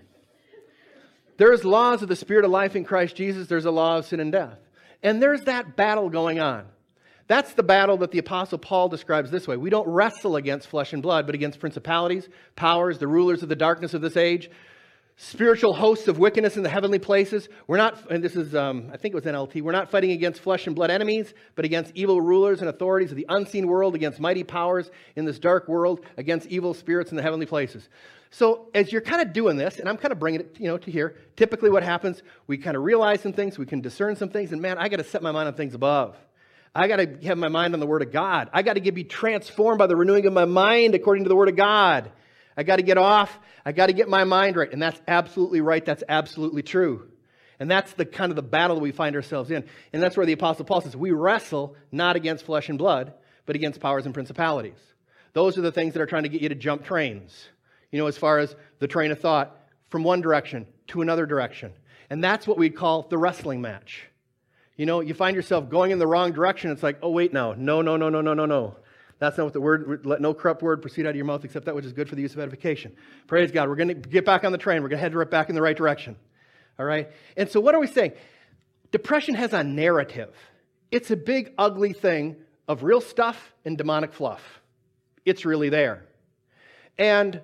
There's laws of the Spirit of life in Christ Jesus. There's a law of sin and death. And there's that battle going on. That's the battle that the Apostle Paul describes this way. We don't wrestle against flesh and blood, but against principalities, powers, the rulers of the darkness of this age, spiritual hosts of wickedness in the heavenly places. We're not, and this is, um, I think it was N L T, we're not fighting against flesh and blood enemies, but against evil rulers and authorities of the unseen world, against mighty powers in this dark world, against evil spirits in the heavenly places. So as you're kind of doing this, and I'm kind of bringing it, you know, to here, typically what happens, we kind of realize some things, we can discern some things, and man, I got to set my mind on things above. I got to have my mind on the Word of God. I got to get be transformed by the renewing of my mind according to the Word of God. I got to get off. I got to get my mind right. And that's absolutely right. That's absolutely true. And that's the kind of the battle that we find ourselves in. And that's where the Apostle Paul says, we wrestle not against flesh and blood, but against powers and principalities. Those are the things that are trying to get you to jump trains, you know, as far as the train of thought from one direction to another direction. And that's what we'd call the wrestling match. You know, you find yourself going in the wrong direction. It's like, oh, wait, now. No, no, no, no, no, no, no. That's not what the word, let no corrupt word proceed out of your mouth except that which is good for the use of edification. Praise God. We're going to get back on the train. We're going to head right back in the right direction. All right? And so what are we saying? Depression has a narrative. It's a big, ugly thing of real stuff and demonic fluff. It's really there. And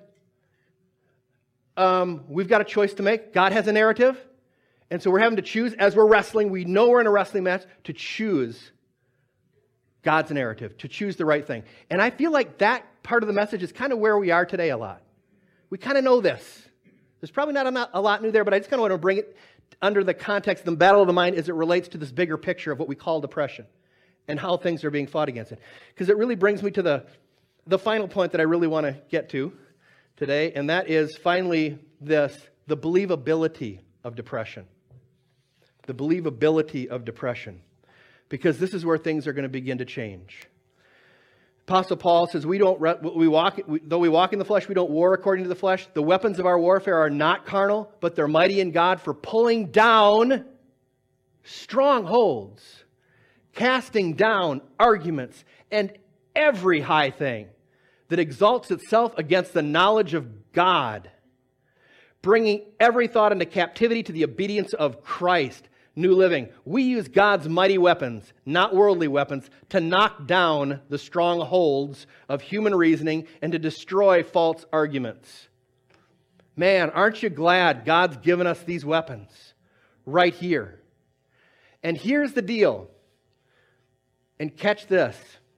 um, we've got a choice to make. God has a narrative. And so we're having to choose, as we're wrestling, we know we're in a wrestling match, to choose God's narrative, to choose the right thing. And I feel like that part of the message is kind of where we are today a lot. We kind of know this. There's probably not a, a lot new there, but I just kind of want to bring it under the context of the battle of the mind as it relates to this bigger picture of what we call depression and how things are being fought against it. Because it really brings me to the, the final point that I really want to get to today, and that is finally this, the believability of depression. The believability of depression. Because this is where things are going to begin to change. Apostle Paul says, "We don't we walk we, though we walk in the flesh, we don't war according to the flesh. The weapons of our warfare are not carnal, but they're mighty in God for pulling down strongholds, casting down arguments, and every high thing that exalts itself against the knowledge of God, bringing every thought into captivity to the obedience of Christ." New Living. We use God's mighty weapons, not worldly weapons, to knock down the strongholds of human reasoning and to destroy false arguments. Man, aren't you glad God's given us these weapons right here? And here's the deal. And catch this.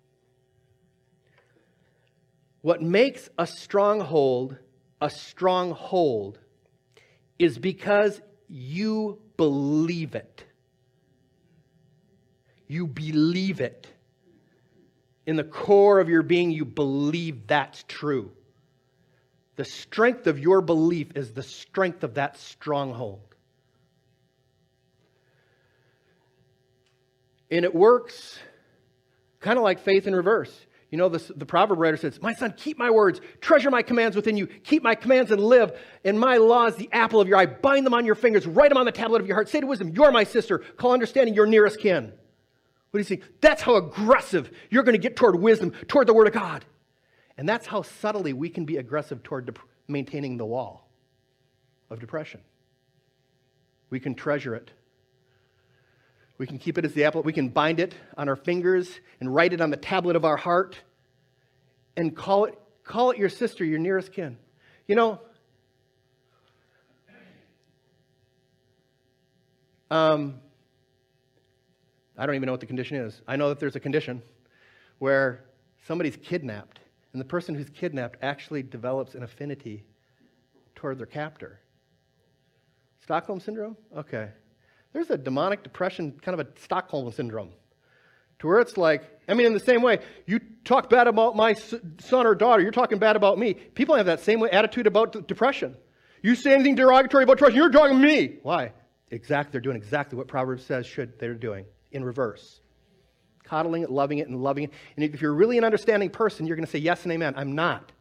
What makes a stronghold a stronghold is because you believe it. You believe it. In the core of your being, you believe that's true. The strength of your belief is the strength of that stronghold. And it works kind of like faith in reverse. You know, the, the proverb writer says, "My son, keep my words, treasure my commands within you, keep my commands and live, and my law is the apple of your eye. Bind them on your fingers, write them on the tablet of your heart. Say to wisdom, you're my sister. Call understanding your nearest kin." What do you see? That's how aggressive you're going to get toward wisdom, toward the Word of God. And that's how subtly we can be aggressive toward de- maintaining the wall of depression. We can treasure it. We can keep it as the apple. We can bind it on our fingers and write it on the tablet of our heart and call it, call it your sister, your nearest kin. You know, um, I don't even know what the condition is. I know that there's a condition where somebody's kidnapped, and the person who's kidnapped actually develops an affinity toward their captor. Stockholm Syndrome? Okay. There's a demonic depression, kind of a Stockholm Syndrome, to where it's like, I mean, in the same way, you talk bad about my son or daughter, you're talking bad about me. People have that same attitude about depression. You say anything derogatory about depression, you're talking to me. Why? Exactly, they're doing exactly what Proverbs says should they're doing, in reverse. Coddling it, loving it, and loving it. And if you're really an understanding person, you're going to say yes and amen. I'm not.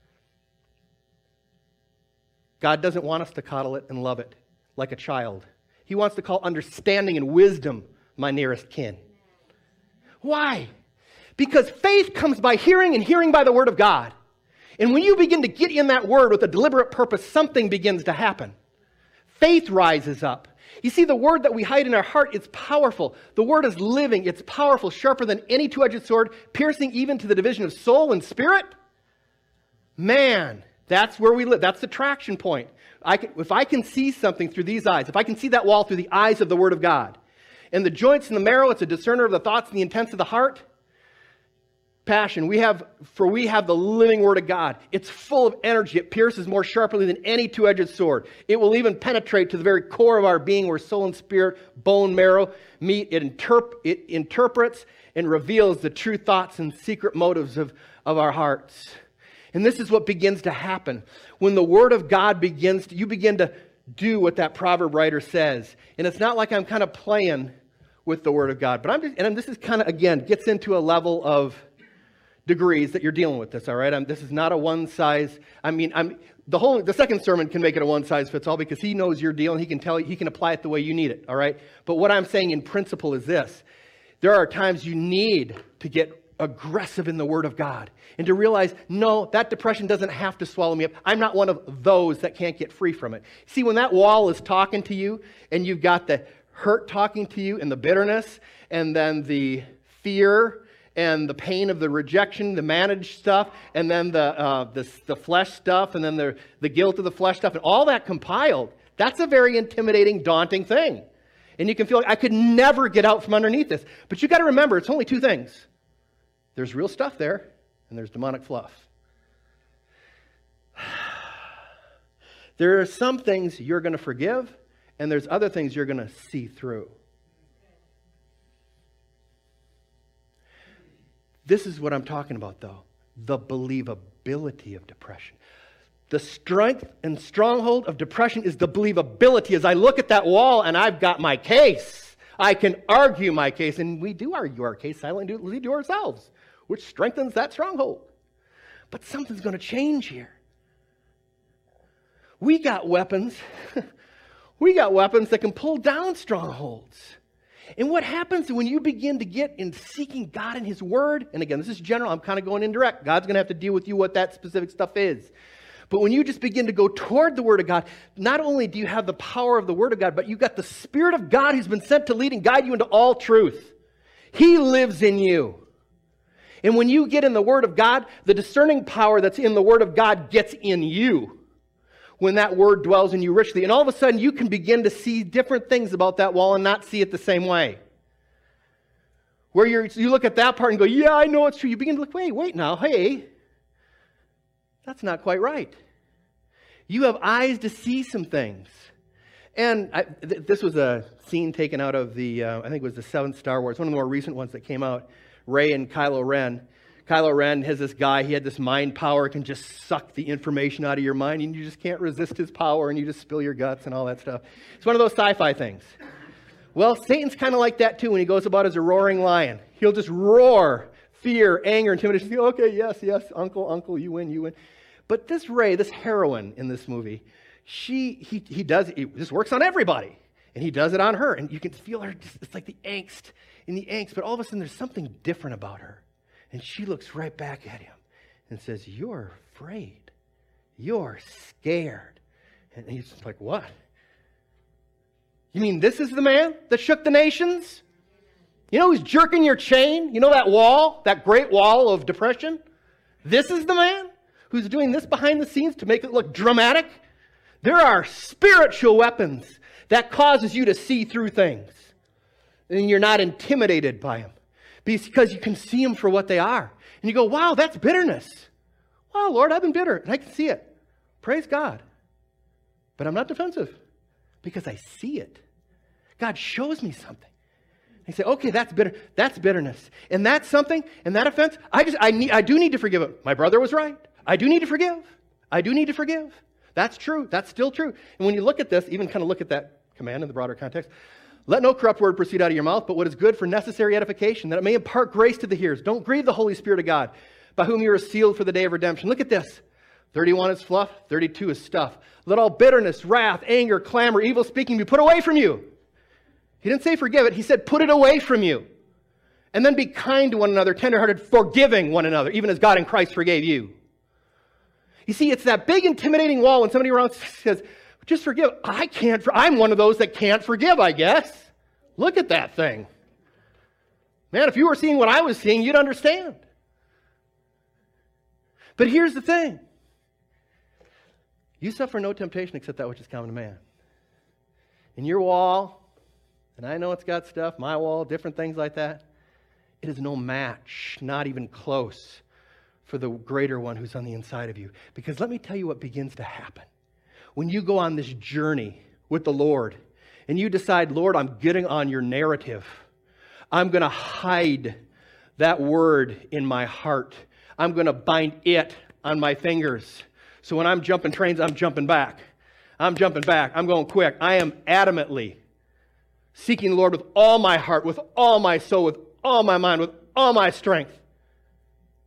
God doesn't want us to coddle it and love it like a child. He wants to call understanding and wisdom my nearest kin. Why? Because faith comes by hearing and hearing by the Word of God. And when you begin to get in that Word with a deliberate purpose, something begins to happen. Faith rises up. You see, the Word that we hide in our heart is powerful. The Word is living. It's powerful, sharper than any two-edged sword, piercing even to the division of soul and spirit. Man, that's where we live. That's the traction point. I can, if I can see something through these eyes, if I can see that wall through the eyes of the Word of God, and the joints and the marrow, it's a discerner of the thoughts and the intents of the heart. Passion, we have, for we have the living Word of God. It's full of energy. It pierces more sharply than any two-edged sword. It will even penetrate to the very core of our being, where soul and spirit, bone, marrow meet. It, interp- it interprets and reveals the true thoughts and secret motives of, of our hearts. And this is what begins to happen. When the Word of God begins to, you begin to do what that proverb writer says. And it's not like I'm kind of playing with the Word of God. But I'm just, and this is kind of, again, gets into a level of degrees that you're dealing with this, all right? I'm, this is not a one size, I mean, I'm the whole, the second sermon can make it a one size fits all because he knows your deal and he can tell you, he can apply it the way you need it, all right? But what I'm saying in principle is this. There are times you need to get aggressive in the Word of God and to realize, no, that depression doesn't have to swallow me up. I'm not one of those that can't get free from it. See, when that wall is talking to you and you've got the hurt talking to you and the bitterness and then the fear and the pain of the rejection, the managed stuff, and then the uh, the, the flesh stuff, and then the, the guilt of the flesh stuff, and all that compiled, that's a very intimidating, daunting thing. And you can feel like, I could never get out from underneath this. But you got to remember, it's only two things. There's real stuff there, and there's demonic fluff. There are some things you're going to forgive, and there's other things you're going to see through. This is what I'm talking about, though. The believability of depression. The strength and stronghold of depression is the believability. As I look at that wall and I've got my case, I can argue my case. And we do argue our case silently, we do ourselves, which strengthens that stronghold. But something's going to change here. We got weapons. We got weapons that can pull down strongholds. And what happens when you begin to get in seeking God and His Word, and again, this is general, I'm kind of going indirect. God's going to have to deal with you what that specific stuff is. But when you just begin to go toward the Word of God, not only do you have the power of the Word of God, but you've got the Spirit of God who's been sent to lead and guide you into all truth. He lives in you. And when you get in the Word of God, the discerning power that's in the Word of God gets in you. When that Word dwells in you richly. And all of a sudden, you can begin to see different things about that wall and not see it the same way. Where you're, you look at that part and go, yeah, I know it's true. You begin to look, wait, wait now, hey, that's not quite right. You have eyes to see some things. And I, th- this was a scene taken out of the, uh, I think it was the seventh Star Wars, one of the more recent ones that came out, Rey and Kylo Ren. Kylo Ren has this guy, he had this mind power, can just suck the information out of your mind, and you just can't resist his power, and you just spill your guts and all that stuff. It's one of those sci-fi things. Well, Satan's kind of like that too when he goes about as a roaring lion. He'll just roar fear, anger, intimidation. Okay, yes, yes, uncle, uncle, you win, you win. But this Rey, this heroine in this movie, she, he, he does, it this works on everybody, and he does it on her, and you can feel her, it's like the angst, in the angst, but all of a sudden there's something different about her. And she looks right back at him and says, you're afraid. You're scared. And he's like, what? You mean this is the man that shook the nations? You know who's jerking your chain? You know that wall, that great wall of depression? This is the man who's doing this behind the scenes to make it look dramatic? There are spiritual weapons that causes you to see through things. And you're not intimidated by them. Because you can see them for what they are. And you go, wow, that's bitterness. Wow, Lord, I've been bitter. And I can see it. Praise God. But I'm not defensive. Because I see it. God shows me something. I say, okay, that's bitter. That's bitterness. And that's something, and that offense, I just I need I do need to forgive him. My brother was right. I do need to forgive. I do need to forgive. That's true. That's still true. And when you look at this, even kind of look at that command in the broader context, let no corrupt word proceed out of your mouth, but what is good for necessary edification, that it may impart grace to the hearers. Don't grieve the Holy Spirit of God, by whom you are sealed for the day of redemption. Look at this. thirty-one is fluff, thirty-two is stuff. Let all bitterness, wrath, anger, clamor, evil speaking be put away from you. He didn't say forgive it. He said put it away from you. And then be kind to one another, tenderhearted, forgiving one another, even as God in Christ forgave you. You see, it's that big intimidating wall when somebody around says, just forgive. I can't. I'm one of those that can't forgive, I guess. Look at that thing. Man, if you were seeing what I was seeing, you'd understand. But here's the thing. You suffer no temptation except that which is common to man. In your wall, and I know it's got stuff, my wall, different things like that, it is no match, not even close, for the greater one who's on the inside of you. Because let me tell you what begins to happen. When you go on this journey with the Lord and you decide, Lord, I'm getting on your narrative. I'm going to hide that word in my heart. I'm going to bind it on my fingers. So when I'm jumping trains, I'm jumping back. I'm jumping back. I'm going quick. I am adamantly seeking the Lord with all my heart, with all my soul, with all my mind, with all my strength.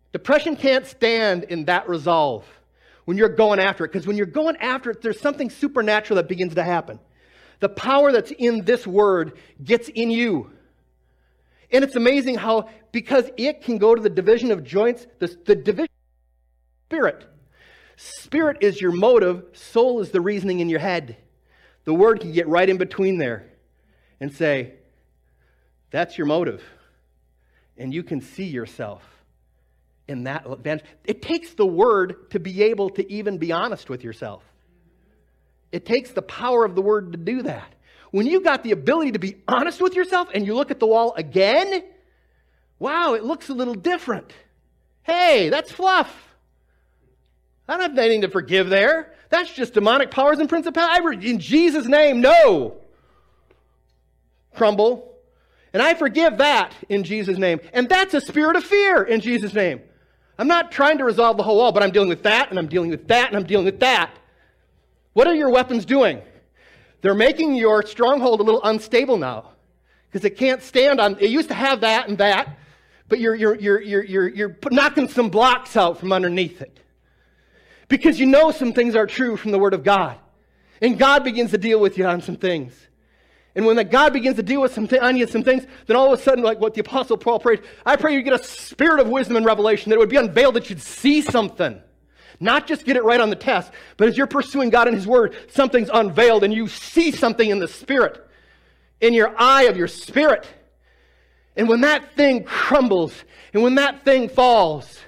Depression can't stand in that resolve when you're going after it, because when you're going after it, there's something supernatural that begins to happen. The power that's in this word gets in you. And it's amazing how, because it can go to the division of joints, the, the division of spirit. Spirit is your motive, soul is the reasoning in your head. The word can get right in between there and say, that's your motive. And you can see yourself in that advantage. It takes the word to be able to even be honest with yourself. It takes the power of the word to do that. When you got the ability to be honest with yourself and you look at the wall again, wow, it looks a little different. Hey, that's fluff. I don't have anything to forgive there. That's just demonic powers and principalities. In Jesus' name, no. Crumble. And I forgive that in Jesus' name. And that's a spirit of fear in Jesus' name. I'm not trying to resolve the whole wall, but I'm dealing with that, and I'm dealing with that, and I'm dealing with that. What are your weapons doing? They're making your stronghold a little unstable now, because it can't stand on. It used to have that and that, but you're you're you're you're you're you're knocking some blocks out from underneath it, because you know some things are true from the Word of God, and God begins to deal with you on some things. And when that God begins to deal with some th- on you some things, then all of a sudden, like what the Apostle Paul prayed, I pray you get a spirit of wisdom and revelation, that it would be unveiled, that you'd see something. Not just get it right on the test, but as you're pursuing God and His Word, something's unveiled and you see something in the Spirit, in your eye of your spirit. And when that thing crumbles, and when that thing falls,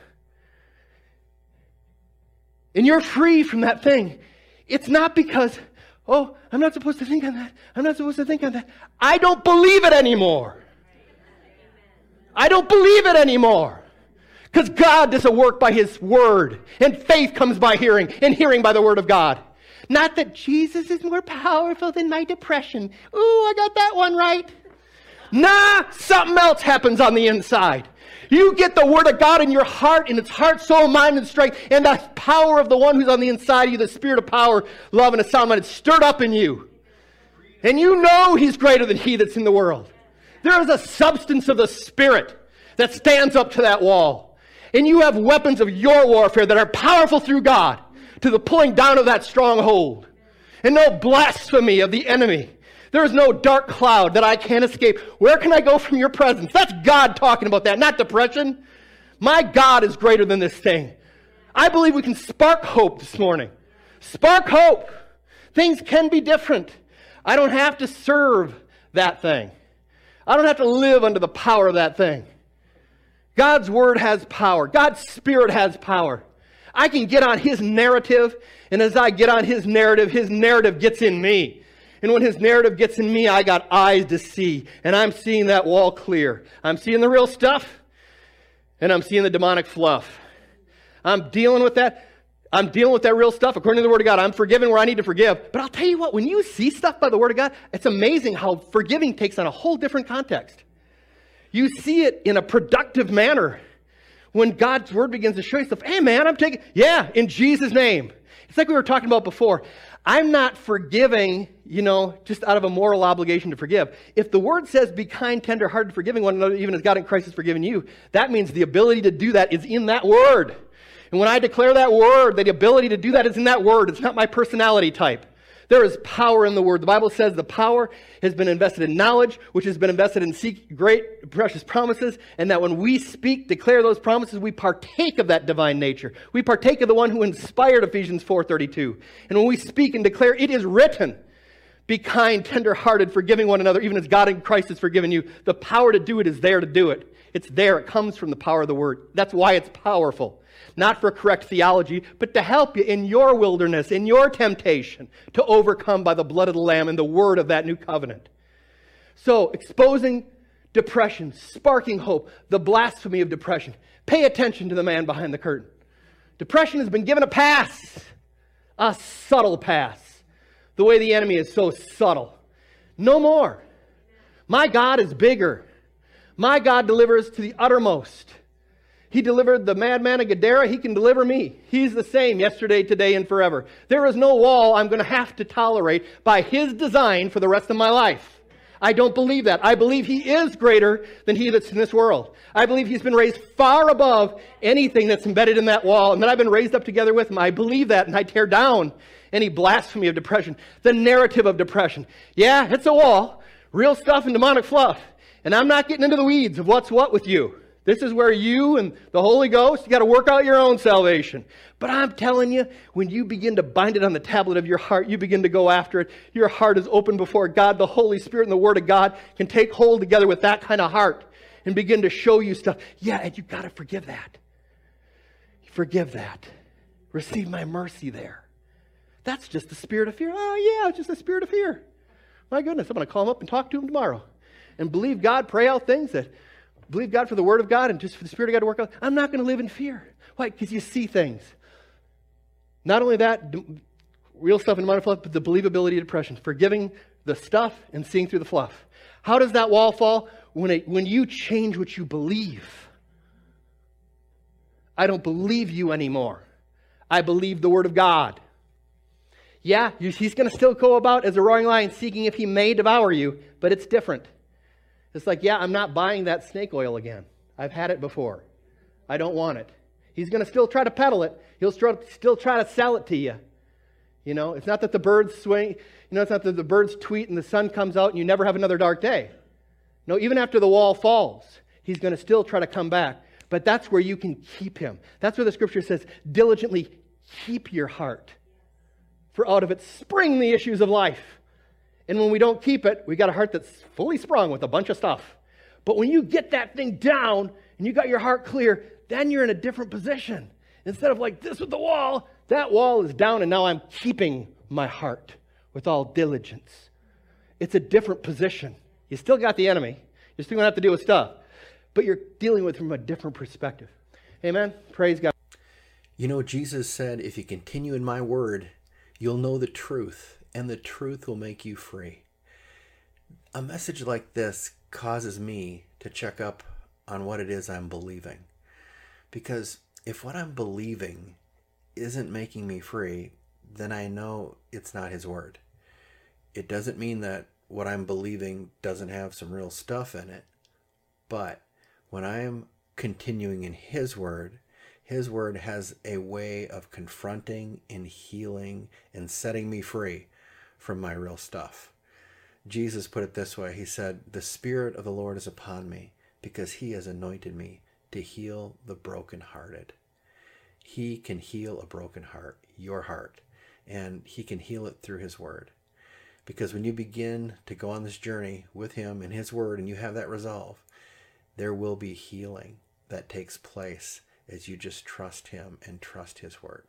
and you're free from that thing, it's not because, oh, I'm not supposed to think on that. I'm not supposed to think on that. I don't believe it anymore. I don't believe it anymore. Because God does a work by His Word. And faith comes by hearing, and hearing by the Word of God. Not that Jesus is more powerful than my depression. Ooh, I got that one right. Nah, something else happens on the inside. You get the Word of God in your heart, and it's heart, soul, mind, and strength, and the power of the one who's on the inside of you, the spirit of power, love, and a sound mind, it's stirred up in you. And you know He's greater than he that's in the world. There is a substance of the Spirit that stands up to that wall. And you have weapons of your warfare that are powerful through God to the pulling down of that stronghold. And no blasphemy of the enemy. There is no dark cloud that I can't escape. Where can I go from your presence? That's God talking about that, not depression. My God is greater than this thing. I believe we can spark hope this morning. Spark hope. Things can be different. I don't have to serve that thing. I don't have to live under the power of that thing. God's Word has power. God's Spirit has power. I can get on His narrative, and as I get on His narrative, His narrative gets in me. And when His narrative gets in me, I got eyes to see, and I'm seeing that wall clear. I'm seeing the real stuff, and I'm seeing the demonic fluff. I'm dealing with that. I'm dealing with that real stuff according to the Word of God. I'm forgiving where I need to forgive. But I'll tell you what, when you see stuff by the Word of God, it's amazing how forgiving takes on a whole different context. You see it in a productive manner. When God's Word begins to show you stuff, hey man, I'm taking, yeah, in Jesus' name. It's like we were talking about before. I'm not forgiving, you know, just out of a moral obligation to forgive. If the Word says be kind, tender, hearted, forgiving one another, even as God in Christ has forgiven you, that means the ability to do that is in that Word. And when I declare that Word, the ability to do that is in that Word. It's not my personality type. There is power in the Word. The Bible says the power has been invested in knowledge, which has been invested in seek great, precious promises, and that when we speak, declare those promises, we partake of that divine nature. We partake of the one who inspired Ephesians four thirty-two. And when we speak and declare, it is written, be kind, tender-hearted, forgiving one another, even as God in Christ has forgiven you. The power to do it is there to do it. It's there. It comes from the power of the Word. That's why it's powerful. Not for correct theology, but to help you in your wilderness, in your temptation, to overcome by the blood of the Lamb and the word of that new covenant. So, exposing depression, sparking hope, the blasphemy of depression. Pay attention to the man behind the curtain. Depression has been given a pass, a subtle pass. The way the enemy is so subtle. No more. My God is bigger. My God delivers to the uttermost. He delivered the madman of Gadara. He can deliver me. He's the same yesterday, today, and forever. There is no wall I'm going to have to tolerate by His design for the rest of my life. I don't believe that. I believe he is greater than he that's in this world. I believe he's been raised far above anything that's embedded in that wall, and that I've been raised up together with him. I believe that, and I tear down any blasphemy of depression, the narrative of depression. Yeah, it's a wall, real stuff and demonic fluff, and I'm not getting into the weeds of what's what with you. This is where you and the Holy Ghost, you got to work out your own salvation. But I'm telling you, when you begin to bind it on the tablet of your heart, you begin to go after it. Your heart is open before God. The Holy Spirit and the Word of God can take hold together with that kind of heart and begin to show you stuff. Yeah, and you've got to forgive that. Forgive that. Receive my mercy there. That's just the spirit of fear. Oh, yeah, it's just the spirit of fear. My goodness, I'm going to call him up and talk to him tomorrow. And believe God, pray out things that... Believe God for the Word of God and just for the Spirit of God to work out. I'm not going to live in fear. Why? Because you see things. Not only that, d- real stuff in demonic fluff, but the believability of depression. Forgiving the stuff and seeing through the fluff. How does that wall fall? When, it, when you change what you believe. I don't believe you anymore. I believe the Word of God. Yeah, you, he's going to still go about as a roaring lion seeking if he may devour you, but it's different. It's like, yeah, I'm not buying that snake oil again. I've had it before. I don't want it. He's going to still try to peddle it. He'll still try to sell it to you. You know, it's not that the birds swing. You know, it's not that the birds tweet and the sun comes out and you never have another dark day. No, even after the wall falls, he's going to still try to come back. But that's where you can keep him. That's where the scripture says, diligently keep your heart. For out of it spring the issues of life. And when we don't keep it, we got a heart that's fully sprung with a bunch of stuff. But when you get that thing down and you got your heart clear, then you're in a different position. Instead of like this with the wall, that wall is down and now I'm keeping my heart with all diligence. It's a different position. You still got the enemy. You're still going to have to deal with stuff. But you're dealing with it from a different perspective. Amen? Praise God. You know, Jesus said, if you continue in my word, you'll know the truth. And the truth will make you free. A message like this causes me to check up on what it is I'm believing. Because if what I'm believing isn't making me free, then I know it's not his word. It doesn't mean that what I'm believing doesn't have some real stuff in it. But when I am continuing in his word, his word has a way of confronting and healing and setting me free from my real stuff. Jesus put it this way. He said, the Spirit of the Lord is upon me because he has anointed me to heal the brokenhearted. He can heal a broken heart, your heart, and he can heal it through his word. Because when you begin to go on this journey with him and his word and you have that resolve, there will be healing that takes place as you just trust him and trust his word.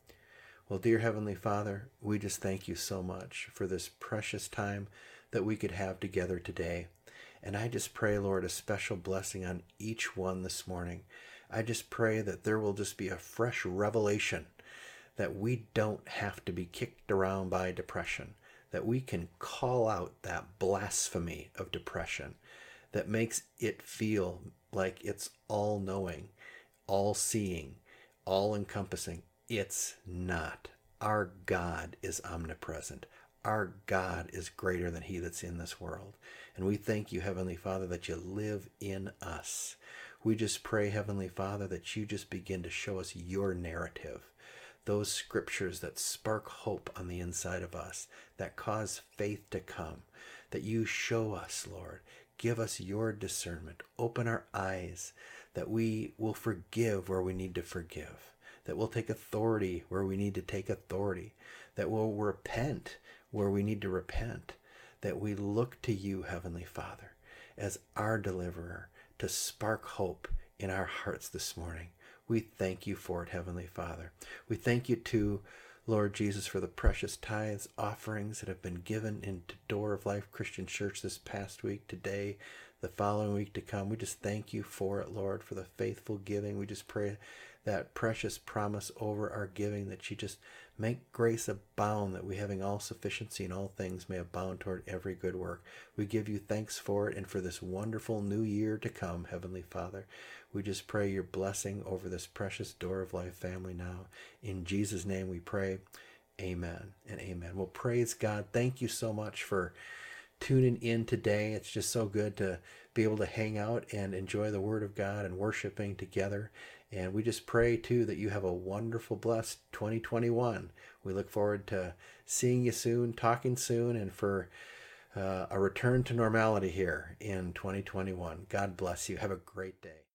Well, dear Heavenly Father, we just thank you so much for this precious time that we could have together today. And I just pray, Lord, a special blessing on each one this morning. I just pray that there will just be a fresh revelation that we don't have to be kicked around by depression, that we can call out that blasphemy of depression that makes it feel like it's all-knowing, all-seeing, all-encompassing. It's not. Our God is omnipresent. Our God is greater than he that's in this world. And we thank you, Heavenly Father, that you live in us. We just pray, Heavenly Father, that you just begin to show us your narrative, those scriptures that spark hope on the inside of us, that cause faith to come, that you show us, Lord. Give us your discernment. Open our eyes, that we will forgive where we need to forgive, that we'll take authority where we need to take authority, that we'll repent where we need to repent, that we look to you, Heavenly Father, as our deliverer to spark hope in our hearts this morning. We thank you for it, Heavenly Father. We thank you too, Lord Jesus, for the precious tithes, offerings that have been given into Door of Life Christian Church this past week, today, the following week to come. We just thank you for it, Lord, for the faithful giving. We just pray that precious promise over our giving, that you just make grace abound, that we, having all sufficiency in all things, may abound toward every good work. We give you thanks for it and for this wonderful new year to come, Heavenly Father. We just pray your blessing over this precious Door of Life family now. In Jesus' name we pray. Amen and amen. Well, praise God. Thank you so much for tuning in today. It's just so good to be able to hang out and enjoy the Word of God and worshiping together. And we just pray, too, that you have a wonderful, blessed twenty twenty-one. We look forward to seeing you soon, talking soon, and for uh, a return to normality here in twenty twenty-one. God bless you. Have a great day.